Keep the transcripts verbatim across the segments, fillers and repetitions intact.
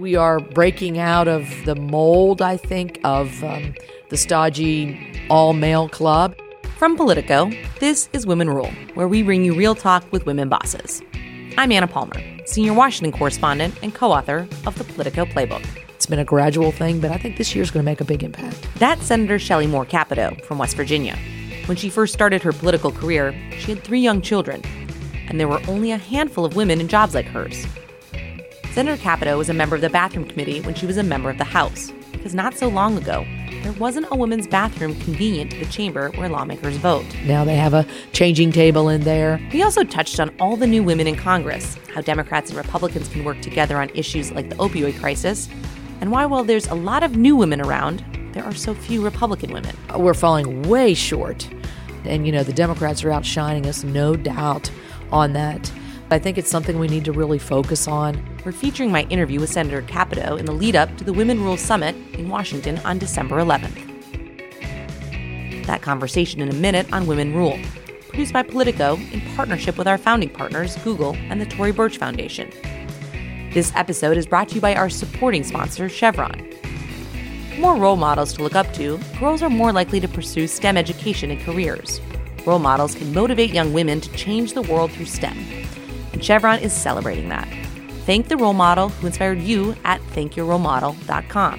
We are breaking out of the mold, I think, of um, the stodgy all-male club. From Politico, this is Women Rule, where we bring you real talk with women bosses. I'm Anna Palmer, senior Washington correspondent and co-author of the Politico Playbook. It's been a gradual thing, but I think this year's going to make a big impact. That's Senator Shelley Moore Capito from West Virginia. When she first started her political career, she had three young children, and there were only a handful of women in jobs like hers. Senator Capito was a member of the Bathroom Committee when she was a member of the House, because not so long ago, there wasn't a women's bathroom convenient to the chamber where lawmakers vote. Now they have a changing table in there. We also touched on all the new women in Congress, how Democrats and Republicans can work together on issues like the opioid crisis, and why, while there's a lot of new women around, there are so few Republican women. We're falling way short. And, you know, the Democrats are outshining us, no doubt on that. I think it's something we need to really focus on. We're featuring my interview with Senator Capito in the lead-up to the Women Rule Summit in Washington on December eleventh. That conversation in a minute on Women Rule, produced by Politico in partnership with our founding partners, Google and the Tory Burch Foundation. This episode is brought to you by our supporting sponsor, Chevron. For more role models to look up to, girls are more likely to pursue STEM education and careers. Role models can motivate young women to change the world through STEM. And Chevron is celebrating that. Thank the role model who inspired you at thank your role model dot com.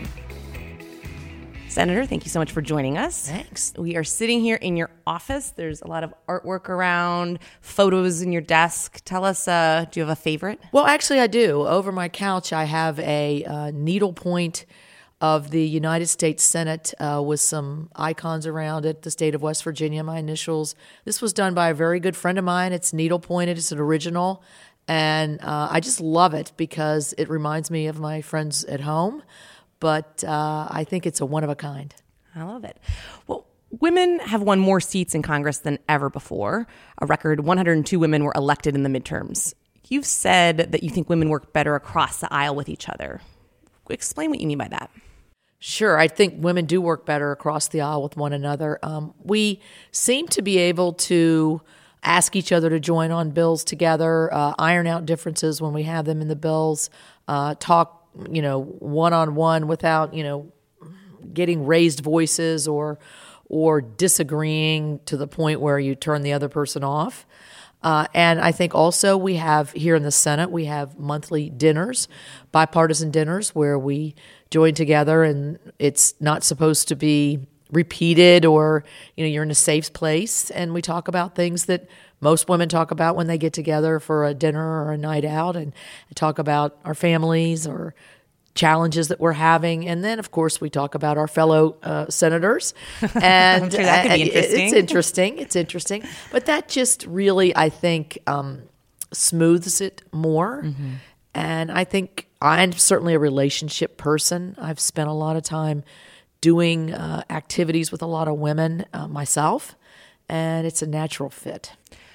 Senator, thank you so much for joining us. Thanks. We are sitting here in your office. There's a lot of artwork around, photos in your desk. Tell us, uh, do you have a favorite? Well, actually, I do. Over my couch, I have a uh, needlepoint of the United States Senate uh, with some icons around it, the state of West Virginia, my initials. This was done by a very good friend of mine. It's needle-pointed. It's an original. And uh, I just love it because it reminds me of my friends at home. But uh, I think it's a one-of-a-kind. I love it. Well, women have won more seats in Congress than ever before. A record one hundred two women were elected in the midterms. You've said that you think women work better across the aisle with each other. Explain what you mean by that. Sure. I think women do work better across the aisle with one another. Um, we seem to be able to ask each other to join on bills together, uh, iron out differences when we have them in the bills, uh, talk, you know, one-on-one without, you know, getting raised voices or or disagreeing to the point where you turn the other person off. Uh, and I think also we have here in the Senate, we have monthly dinners, bipartisan dinners, where we join together, and it's not supposed to be repeated or, you know, you're in a safe place, and we talk about things that most women talk about when they get together for a dinner or a night out, and talk about our families or challenges that we're having. And then, of course, we talk about our fellow uh, senators. And I'm sure that could be interesting. It's interesting. It's interesting. But that just really, I think, um, smooths it more. Mm-hmm. And I think I'm certainly a relationship person. I've spent a lot of time doing uh, activities with a lot of women uh, myself, and it's a natural fit.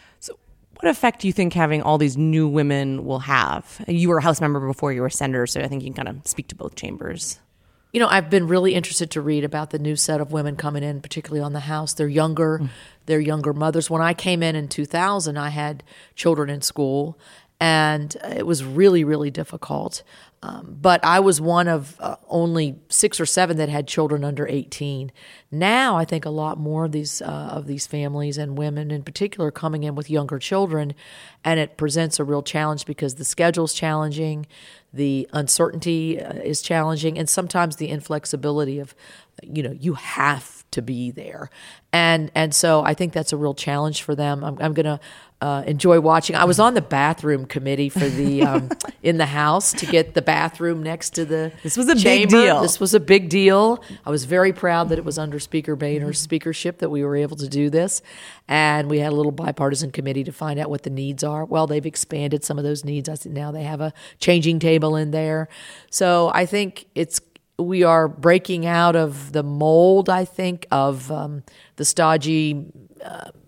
What effect do you think having all these new women will have? You were a House member before you were a senator, so I think you can kind of speak to both chambers. You know, I've been really interested to read about the new set of women coming in, particularly on the House. They're younger. Mm. They're younger mothers. When I came in in two thousand, I had children in school, and it was really, really difficult. Um, but I was one of uh, only six or seven that had children under eighteen. Now I think a lot more of these uh, of these families and women in particular are coming in with younger children, and it presents a real challenge because the schedule's challenging, the uncertainty uh, is challenging, and sometimes the inflexibility of, you know, you have to be there. And and so I think that's a real challenge for them. I'm, I'm going to uh, enjoy watching. I was on the bathroom committee for the um, in the House to get the bathroom next to the This was a chamber. big deal. This was a big deal. I was very proud that it was under Speaker Boehner's speakership that we were able to do this. And we had a little bipartisan committee to find out what the needs are. Well, they've expanded some of those needs. I said now they have a changing table in there. So I think it's we are breaking out of the mold, I think, of um, the stodgy uh,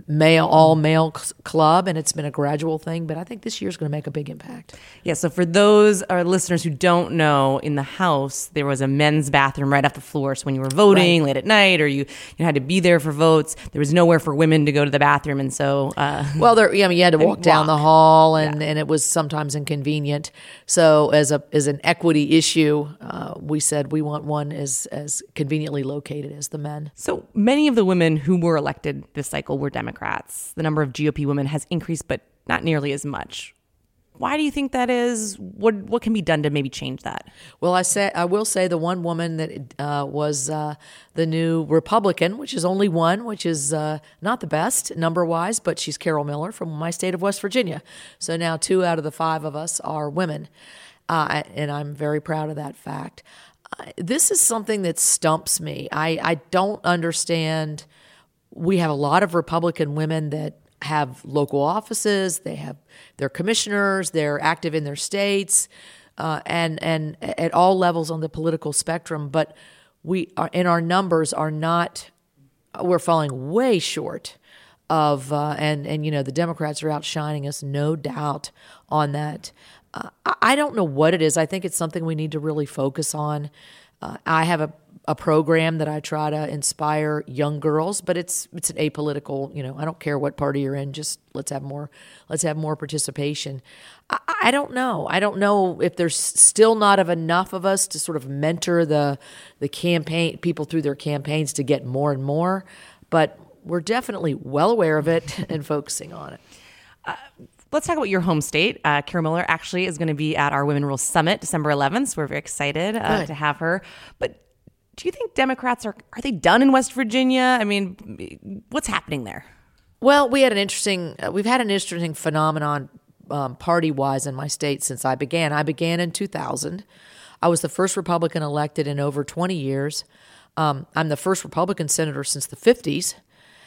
male, all male c- club, and it's been a gradual thing. But I think this year's going to make a big impact. Yeah. So for those our listeners who don't know, in the House there was a men's bathroom right off the floor. So when you were voting right. late at night, or you, you had to be there for votes, there was nowhere for women to go to the bathroom, and so uh, well, there. I mean, you had to walk down walk. the hall, and, yeah. and it was sometimes inconvenient. So as a as an equity issue, uh, we said we want one as as conveniently located as the men. So many of the women who were elected this cycle were Democrats. The number of G O P women has increased, but not nearly as much. Why do you think that is? What what can be done to maybe change that? Well, I say I will say the one woman that uh, was uh, the new Republican, which is only one, which is uh, not the best number wise, but she's Carol Miller from my state of West Virginia. So now two out of the five of us are women, uh, and I'm very proud of that fact. Uh, this is something that stumps me. I, I don't understand. We have a lot of Republican women that have local offices, they have their commissioners, they're active in their states, uh, and and at all levels on the political spectrum. But we are, in our numbers are not, we're falling way short of, uh, and and you know the Democrats are outshining us, no doubt on that. Uh, I don't know what it is. I think it's something we need to really focus on. Uh, I have a a program that I try to inspire young girls, but it's it's an apolitical, you know, I don't care what party you're in, just let's have more let's have more participation. I, I don't know. I don't know if there's still not of enough of us to sort of mentor the the campaign people through their campaigns to get more and more, but we're definitely well aware of it and focusing on it. Uh, Let's talk about your home state. Uh, Carol Miller actually is going to be at our Women Rule Summit December eleventh. So we're very excited uh, to have her. But do you think Democrats are, are they done in West Virginia? I mean, what's happening there? Well, we had an interesting, uh, we've had an interesting phenomenon um, party-wise in my state since I began. I began in two thousand. I was the first Republican elected in over twenty years. Um, I'm the first Republican senator since the fifties.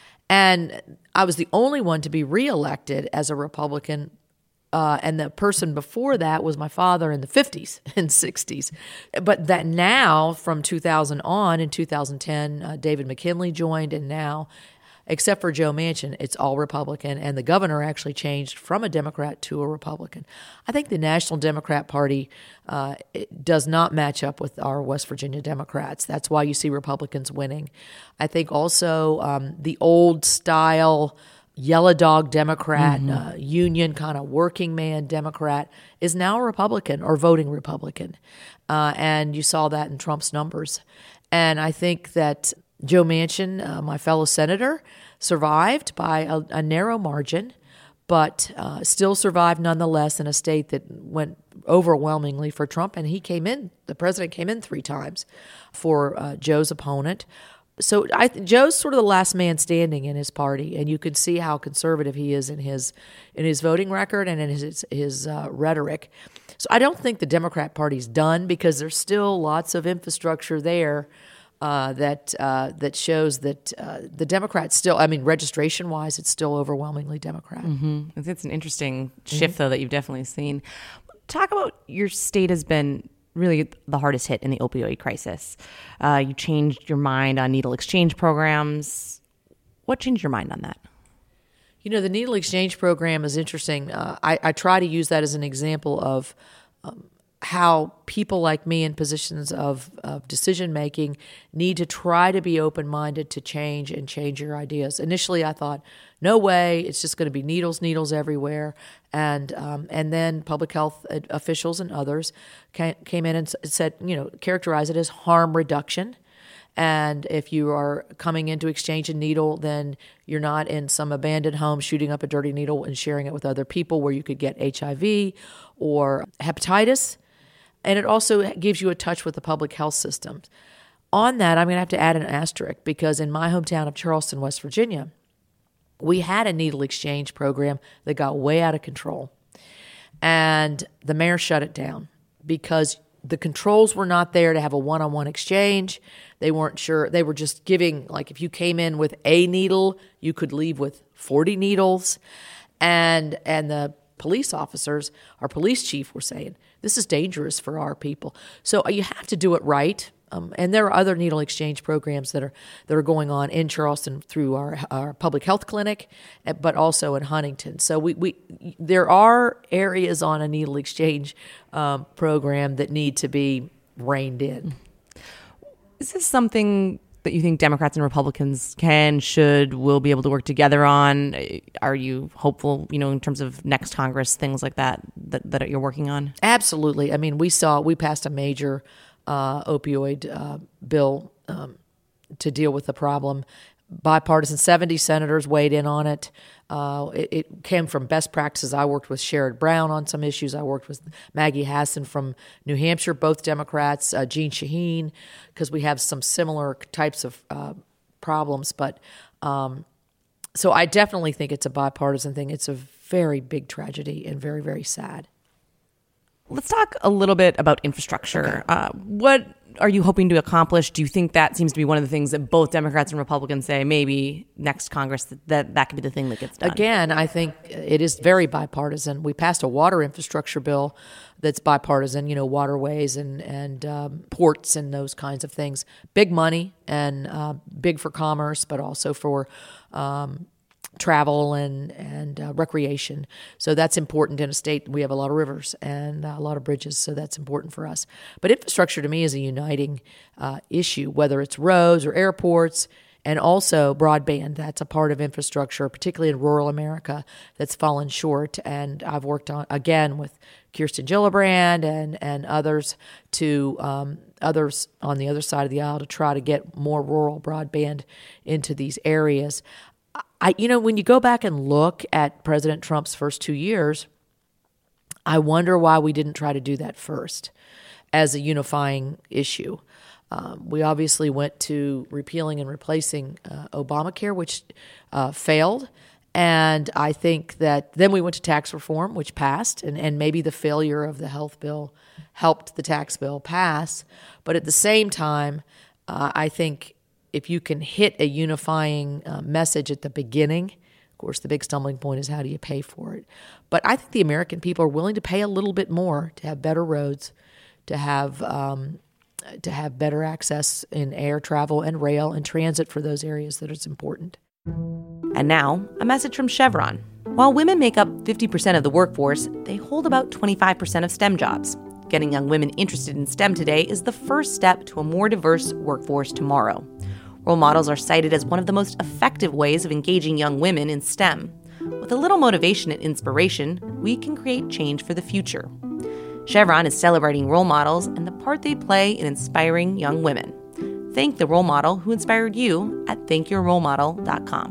And I was the only one to be reelected as a Republican. Uh, and the person before that was my father in the fifties and sixties. But that now, from two thousand on, in two thousand ten, uh, David McKinley joined, and now, except for Joe Manchin, it's all Republican. And the governor actually changed from a Democrat to a Republican. I think the National Democrat Party uh, it does not match up with our West Virginia Democrats. That's why you see Republicans winning. I think also um, the old style yellow dog Democrat, mm-hmm. uh, union kind of working man Democrat is now a Republican or voting Republican. Uh, and you saw that in Trump's numbers. And I think that Joe Manchin, uh, my fellow senator, survived by a, a narrow margin, but uh, still survived nonetheless in a state that went overwhelmingly for Trump. And he came in, the president came in three times for uh, Joe's opponent. So I, Joe's sort of the last man standing in his party, and you can see how conservative he is in his in his voting record and in his his uh, rhetoric. So I don't think the Democrat Party's done, because there's still lots of infrastructure there uh, that uh, that shows that uh, the Democrats still, I mean, registration-wise, it's still overwhelmingly Democrat. Mm-hmm. It's an interesting shift, mm-hmm. though, that you've definitely seen. Talk about your state has been really the hardest hit in the opioid crisis. Uh, you changed your mind on needle exchange programs. What changed your mind on that? You know, the needle exchange program is interesting. Uh, I, I try to use that as an example of um, how people like me in positions of, of decision-making need to try to be open-minded to change and change your ideas. Initially, I thought, no way, it's just going to be needles, needles everywhere. And um, and then public health officials and others came, came in and said, you know, characterize it as harm reduction. And if you are coming in to exchange a needle, then you're not in some abandoned home shooting up a dirty needle and sharing it with other people where you could get H I V or hepatitis. And it also gives you a touch with the public health system. On that, I'm going to have to add an asterisk, because in my hometown of Charleston, West Virginia, we had a needle exchange program that got way out of control. And the mayor shut it down because the controls were not there to have a one-on-one exchange. They weren't sure. They were just giving, like, if you came in with a needle, you could leave with forty needles. And and the police officers, our police chief, were saying, this is dangerous for our people. So you have to do it right. um, and there are other needle exchange programs that are that are going on in Charleston through our our public health clinic, but also in Huntington. So we, we there are areas on a needle exchange um, program that need to be reined in. Is this something that you think Democrats and Republicans can, should, will be able to work together on? Are you hopeful, you know, in terms of next Congress, things like that, that, that you're working on? Absolutely. I mean, we saw, we passed a major uh, opioid uh, bill um, to deal with the problem. Bipartisan, seventy senators weighed in on it. Uh, it. It came from best practices. I worked with Sherrod Brown on some issues. I worked with Maggie Hassan from New Hampshire, both Democrats, uh, Jeanne Shaheen, because we have some similar types of uh, problems. But um, so I definitely think it's a bipartisan thing. It's a very big tragedy and very, very sad. Let's talk a little bit about infrastructure. Okay. Uh, what are you hoping to accomplish? Do you think that seems to be one of the things that both Democrats and Republicans say maybe next Congress that that, that could be the thing that gets done? Again, I think it is very bipartisan. We passed a water infrastructure bill that's bipartisan, you know, waterways and, and um, ports and those kinds of things. Big money and uh, big for commerce, but also for um travel and and uh, recreation. So that's important in a state. We have a lot of rivers and uh, a lot of bridges, so that's important for us. But infrastructure to me is a uniting uh, issue, whether it's roads or airports, and also broadband. That's a part of infrastructure, particularly in rural America, that's fallen short. And I've worked on, again, with Kirsten Gillibrand and, and others to um, others on the other side of the aisle to try to get more rural broadband into these areas. I, you know, when you go back and look at President Trump's first two years, I wonder why we didn't try to do that first as a unifying issue. Um, we obviously went to repealing and replacing uh, Obamacare, which uh, failed. And I think that then we went to tax reform, which passed, and, and maybe the failure of the health bill helped the tax bill pass. But at the same time, uh, I think if you can hit a unifying uh, message at the beginning, of course, the big stumbling point is how do you pay for it? But I think the American people are willing to pay a little bit more to have better roads, to have um, to have better access in air travel and rail and transit for those areas that it's important. And now, a message from Chevron. While women make up fifty percent of the workforce, they hold about twenty-five percent of STEM jobs. Getting young women interested in STEM today is the first step to a more diverse workforce tomorrow. Role models are cited as one of the most effective ways of engaging young women in STEM. With a little motivation and inspiration, we can create change for the future. Chevron is celebrating role models and the part they play in inspiring young women. Thank the role model who inspired you at thank your role model dot com.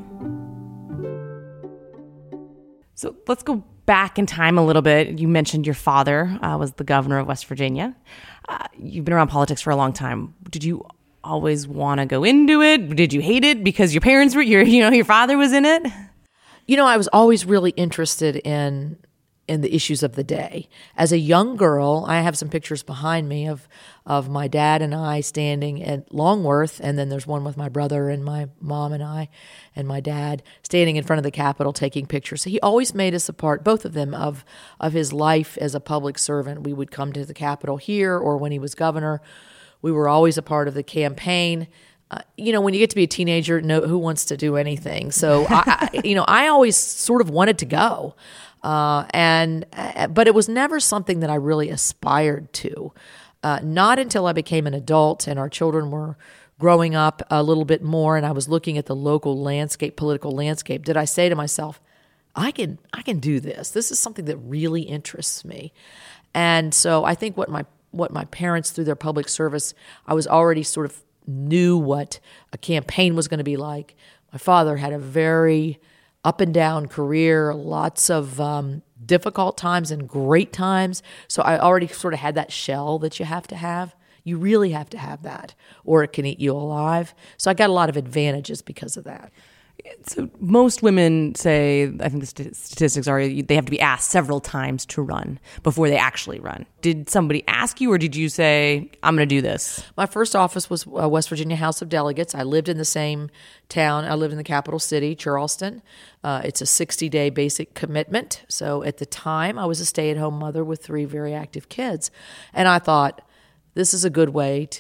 So let's go back in time a little bit. You mentioned your father uh, was the governor of West Virginia. Uh, you've been around politics for a long time. Did you always want to go into it? Did you hate it because your parents were, your, you know, your father was in it? You know, I was always really interested in in the issues of the day. As a young girl, I have some pictures behind me of of my dad and I standing at Longworth, and then there's one with my brother and my mom and I and my dad standing in front of the Capitol taking pictures. So he always made us a part, both of them, of of his life as a public servant. We would come to the Capitol here, or when he was governor, we were always a part of the campaign. Uh, you know, when you get to be a teenager, no, who wants to do anything? So, I, I, you know, I always sort of wanted to go. Uh, and uh, but it was never something that I really aspired to. Uh, not until I became an adult and our children were growing up a little bit more and I was looking at the local landscape, political landscape, did I say to myself, I can I can do this. This is something that really interests me. And so I think what my what my parents, through their public service, I was already sort of knew what a campaign was going to be like. My father had a very up and down career, lots of um, difficult times and great times. So I already sort of had that shell that you have to have. You really have to have that, or it can eat you alive. So I got a lot of advantages because of that. So most women say, I think the st- statistics are, they have to be asked several times to run before they actually run. Did somebody ask you, or did you say, I'm going to do this? My first office was uh, West Virginia House of Delegates. I lived in the same town. I lived in the capital city, Charleston. Uh, it's a sixty-day basic commitment. So at the time, I was a stay-at-home mother with three very active kids. And I thought, this is a good way to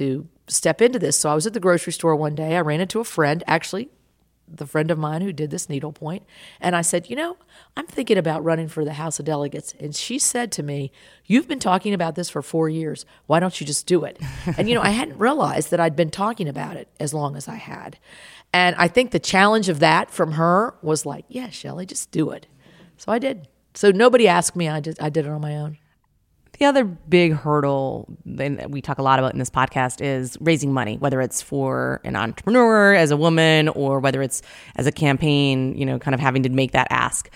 step into this. So I was at the grocery store one day. I ran into a friend, actually the friend of mine who did this needlepoint. And I said, you know, I'm thinking about running for the House of Delegates. And she said to me, you've been talking about this for four years. Why don't you just do it? And, you know, I hadn't realized that I'd been talking about it as long as I had. And I think the challenge of that from her was like, yeah, Shelley, just do it. So I did. So nobody asked me. I just, I did it on my own. The other big hurdle that we talk a lot about in this podcast is raising money, whether it's for an entrepreneur as a woman or whether it's as a campaign, you know, kind of having to make that ask.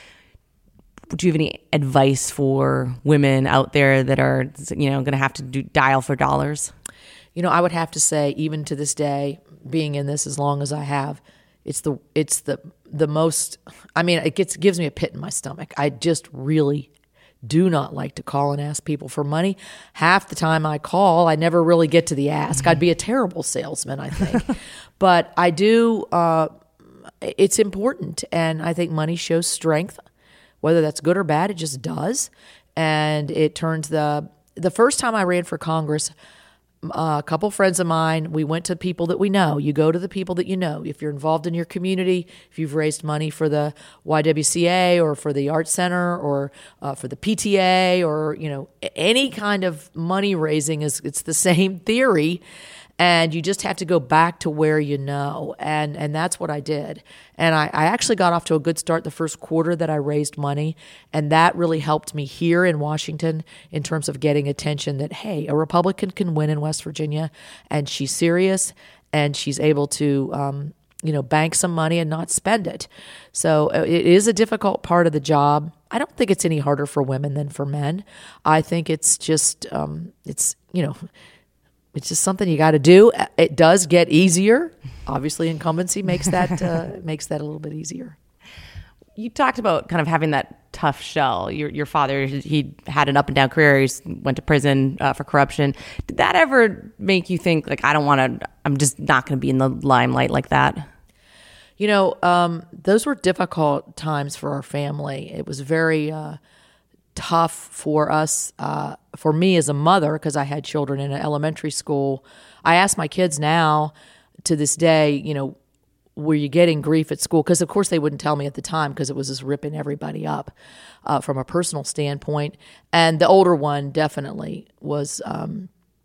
Do you have any advice for women out there that are, you know, going to have to do dial for dollars? You know, I would have to say, even to this day, being in this as long as I have, it's the it's the the most. I mean, it gets gives me a pit in my stomach. I just really do not like to call and ask people for money. Half the time I call, I never really get to the ask. I'd be a terrible salesman, I think. But I do, uh, it's important. And I think money shows strength. Whether that's good or bad, it just does. And it turns the, the first time I ran for Congress, Uh, a couple friends of mine, we went to people that we know. You go to the people that you know. If you're involved in your community, if you've raised money for the Y W C A or for the Art Center or uh, for the P T A or, you know, any kind of money raising, is it's the same theory. And you just have to go back to where you know. And and that's what I did. And I, I actually got off to a good start the first quarter that I raised money. And that really helped me here in Washington in terms of getting attention that, hey, a Republican can win in West Virginia. And she's serious. And she's able to, um, you know, bank some money and not spend it. So it is a difficult part of the job. I don't think it's any harder for women than for men. I think it's just, um, it's, you know, it's just something you got to do. It does get easier. Obviously, incumbency makes that uh, makes that a little bit easier. You talked about kind of having that tough shell. Your your father, he had an up and down career. He went to prison uh, for corruption. Did that ever make you think, like, I don't want to, I'm just not going to be in the limelight like that? You know, um, those were difficult times for our family. It was very uh, tough for us, uh, for me as a mother, because I had children in an elementary school. I ask my kids now to this day, you know, were you getting grief at school? Because, of course, they wouldn't tell me at the time because it was just ripping everybody up uh, from a personal standpoint. And the older one definitely was um,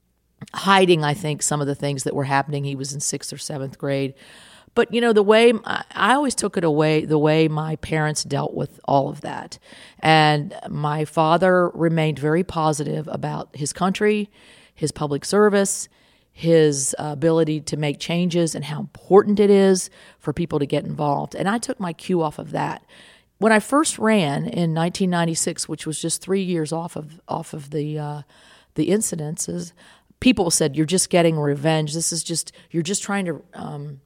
hiding, I think, some of the things that were happening. He was in sixth or seventh grade. But, you know, the way I always took it away, the way my parents dealt with all of that. And my father remained very positive about his country, his public service, his ability to make changes, and how important it is for people to get involved. And I took my cue off of that. When I first ran in nineteen ninety-six, which was just three years off of off of the uh, the incidences, people said, "You're just getting revenge. This is just you're just trying to." Um,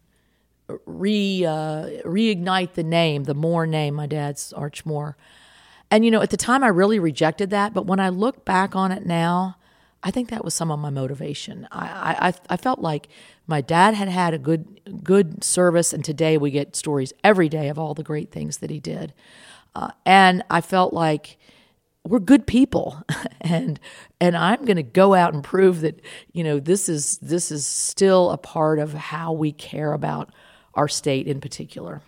Re uh, reignite the name, the Moore name, my dad's Arch Moore. And, you know, at the time I really rejected that. But when I look back on it now, I think that was some of my motivation. I, I, I felt like my dad had had a good good service. And today we get stories every day of all the great things that he did. Uh, and I felt like we're good people. and and I'm going to go out and prove that, you know, this is this is still a part of how we care about our state in particular.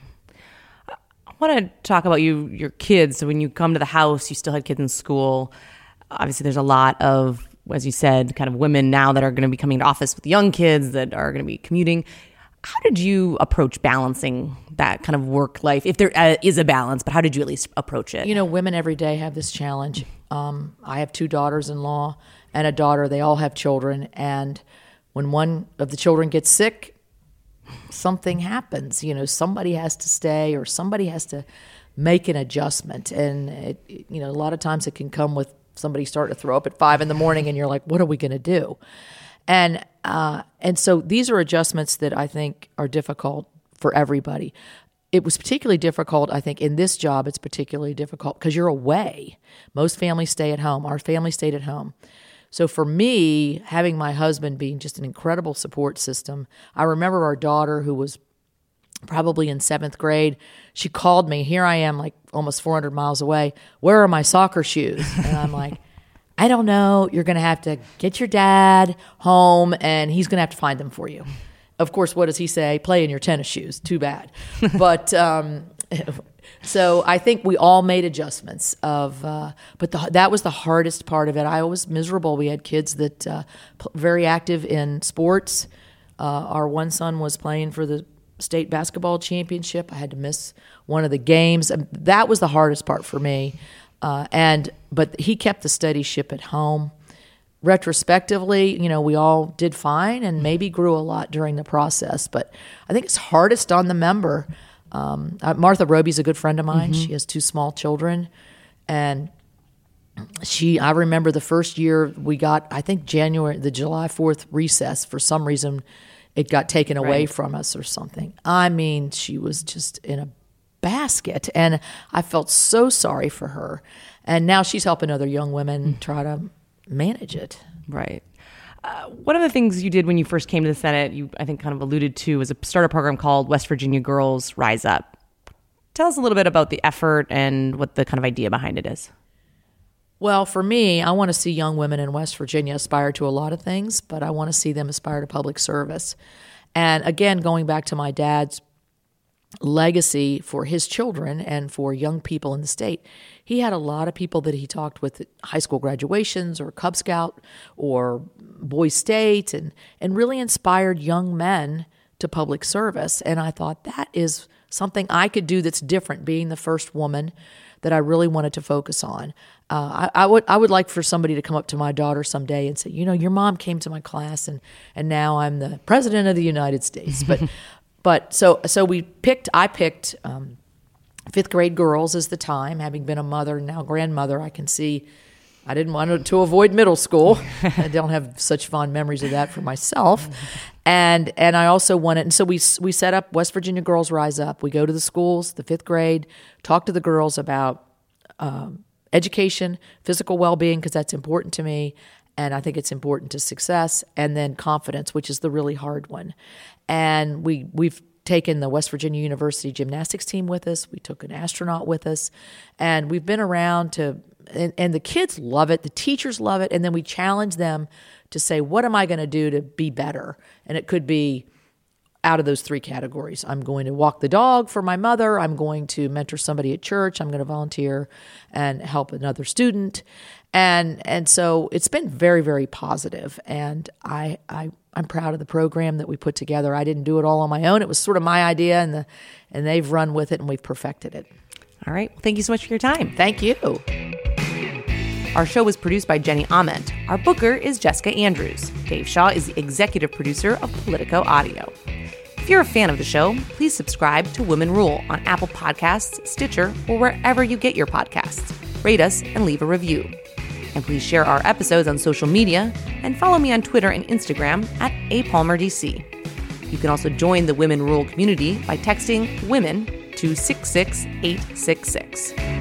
I want to talk about you, your kids. So when you come to the house, you still had kids in school. Obviously, there's a lot of, as you said, kind of women now that are going to be coming to office with young kids that are going to be commuting. How did you approach balancing that kind of work life, if there uh, is a balance, but how did you at least approach it? You know, women every day have this challenge. Um, I have two daughters-in-law and a daughter. They all have children. And when one of the children gets sick, something happens. You know, somebody has to stay or somebody has to make an adjustment. And, it, you know, a lot of times it can come with somebody starting to throw up at five in the morning and you're like, what are we going to do? And uh, and so these are adjustments that I think are difficult for everybody. It was particularly difficult, I think, in this job. It's particularly difficult because you're away. Most families stay at home. Our family stayed at home. So for me, having my husband being just an incredible support system, I remember our daughter, who was probably in seventh grade, she called me. Here I am, like almost four hundred miles away. Where are my soccer shoes? And I'm like, I don't know. You're going to have to get your dad home, and he's going to have to find them for you. Of course, what does he say? Play in your tennis shoes. Too bad. But um, so I think we all made adjustments. Of, uh, but the, that was the hardest part of it. I was miserable. We had kids that uh, very active in sports. Uh, our one son was playing for the state basketball championship. I had to miss one of the games. That was the hardest part for me. Uh, and but he kept the steady ship at home. Retrospectively, you know, we all did fine and maybe grew a lot during the process. But I think it's hardest on the member. Um, uh, Martha Roby's a good friend of mine. Mm-hmm. She has two small children, and she. I remember the first year we got. I think January, the July fourth recess. For some reason, it got taken away right. from us or something. I mean, she was just in a basket, and I felt so sorry for her. And now she's helping other young women try to manage it. Right. Uh, one of the things you did when you first came to the Senate, you I think kind of alluded to, was a startup program called West Virginia Girls Rise Up. Tell us a little bit about the effort and what the kind of idea behind it is. Well, for me, I want to see young women in West Virginia aspire to a lot of things, but I want to see them aspire to public service. And again, going back to my dad's legacy for his children and for young people in the state, he had a lot of people that he talked with at high school graduations or Cub Scout or Boys State, and, and really inspired young men to public service. And I thought that is something I could do that's different, being the first woman, that I really wanted to focus on. Uh, I, I would I would like for somebody to come up to my daughter someday and say, you know, your mom came to my class, and, and now I'm the president of the United States. But But so so we picked, I picked um, fifth grade girls as the time. Having been a mother and now grandmother, I can see I didn't want to avoid middle school. I don't have such fond memories of that for myself. And and I also wanted, and so we we set up West Virginia Girls Rise Up. We go to the schools, the fifth grade, talk to the girls about um, education, physical well-being, because that's important to me. And I think it's important to success, and then confidence, which is the really hard one. And we, we've taken the West Virginia University gymnastics team with us. We took an astronaut with us. And we've been around to, and, and the kids love it. The teachers love it. And then we challenge them to say, what am I going to do to be better? And it could be out of those three categories. I'm going to walk the dog for my mother. I'm going to mentor somebody at church. I'm going to volunteer and help another student. And and so it's been very, very positive. And I, I, I'm proud of the program that we put together. I didn't do it all on my own. It was sort of my idea, and the and they've run with it, and we've perfected it. All right. Well, thank you so much for your time. Thank you. Our show was produced by Jenny Ament. Our booker is Jessica Andrews. Dave Shaw is the executive producer of Politico Audio. If you're a fan of the show, please subscribe to Women Rule on Apple Podcasts, Stitcher, or wherever you get your podcasts. Rate us and leave a review. And please share our episodes on social media and follow me on Twitter and Instagram at A Palmer D C. You can also join the Women Rule community by texting WOMEN to six six eight six six.